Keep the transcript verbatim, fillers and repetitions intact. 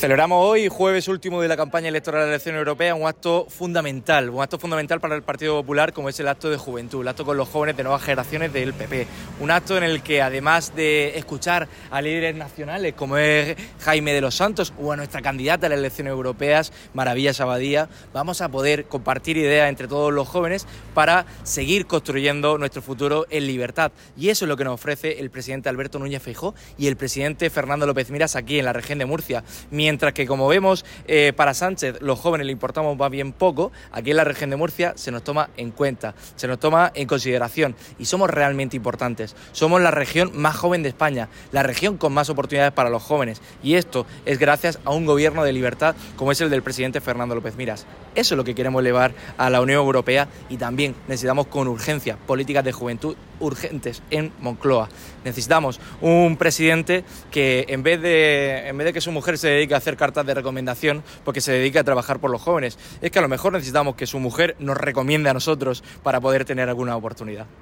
Celebramos hoy, jueves último de la campaña electoral de la elección europea, un acto fundamental, un acto fundamental para el Partido Popular, como es el acto de juventud, el acto con los jóvenes de nuevas generaciones del P P. Un acto en el que, además de escuchar a líderes nacionales como es Jaime de los Santos o a nuestra candidata a las elecciones europeas, Maravillas Abadía, vamos a poder compartir ideas entre todos los jóvenes para seguir construyendo nuestro futuro en libertad. Y eso es lo que nos ofrece el presidente Alberto Núñez Feijóo y el presidente Fernando López Miras aquí en la región de Murcia. Mientras que, como vemos, eh, para Sánchez los jóvenes le importamos más bien poco, aquí en la región de Murcia se nos toma en cuenta, se nos toma en consideración y somos realmente importantes. Somos la región más joven de España, la región con más oportunidades para los jóvenes, y esto es gracias a un gobierno de libertad como es el del presidente Fernando López Miras. Eso es lo que queremos elevar a la Unión Europea, y también necesitamos con urgencia políticas de juventud urgentes en Moncloa. Necesitamos un presidente que en vez de en vez de que su mujer se dedique a hacer cartas de recomendación, porque se dedique a trabajar por los jóvenes, es que a lo mejor necesitamos que su mujer nos recomiende a nosotros para poder tener alguna oportunidad.